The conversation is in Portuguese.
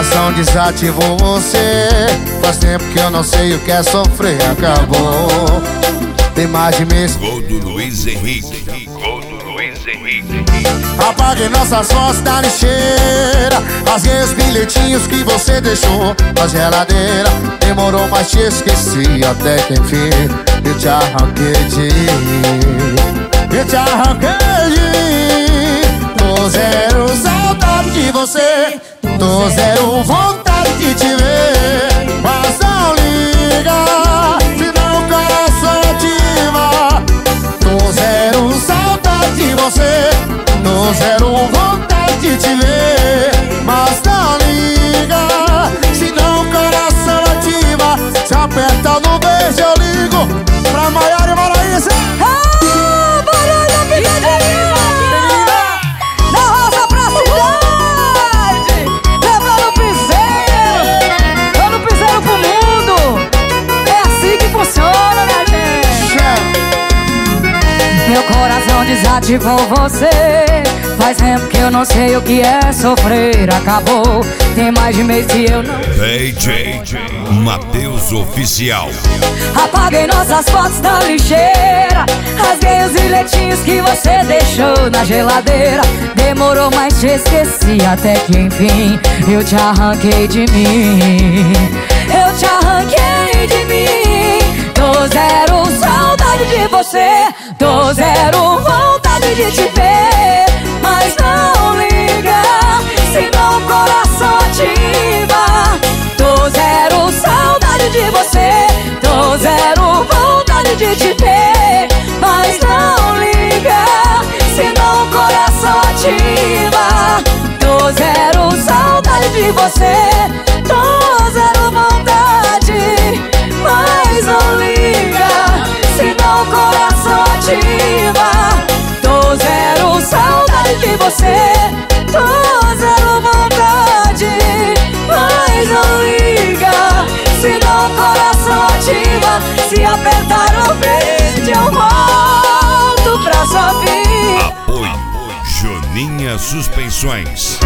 coração desativou você. Faz tempo que eu não sei o que é sofrer. Acabou. Tem mais de mês. Gol do Luiz Henrique. Gol do Luiz Henrique. Apaguei nossas fotos da lixeira. Rasguei os bilhetinhos que você deixou na geladeira. Demorou, mas te esqueci até que enfim eu te arranquei de mim. Eu te arranquei de mim. Tô zero saudade de você. Tô zero vontade de te ver. Mas não liga, senão o coração ativa. Tô zero saudade de você. Tô zero vontade de te ver. Mas não liga, senão o coração ativa. Se aperta no beijo eu ligo pra Maiara e Maraísa. Barulho picadinho da roça pra cidade, levando piseiro, dando piseiro pro mundo. É assim que funciona, minha gente. Meu coração desativou você. Faz tempo que eu não sei o que é sofrer. Acabou, tem mais de mês que eu não. DJ Matheus Oficial. Apaguei nossas fotos da lixeira. Rasguei os bilhetinhos que você deixou na geladeira. Demorou, mas te esqueci até que enfim eu te arranquei de mim. Eu te arranquei de mim. Tô zero saudade de você. Tô zero vontade de te ver. Mas não liga, senão o coração ativa. Tô zero saudade de você. Tô zero vontade de te ver. Mas não liga, senão o coração ativa. Tô zero saudade de você. Tô zero vontade. Mas não liga, senão o coração ativa. Tô zero saudade de você. Tô zero vontade. Mas não liga, senão o coração ativa. Se apertar o verde eu volto pra sua vida. Apoio Joninha Suspensões.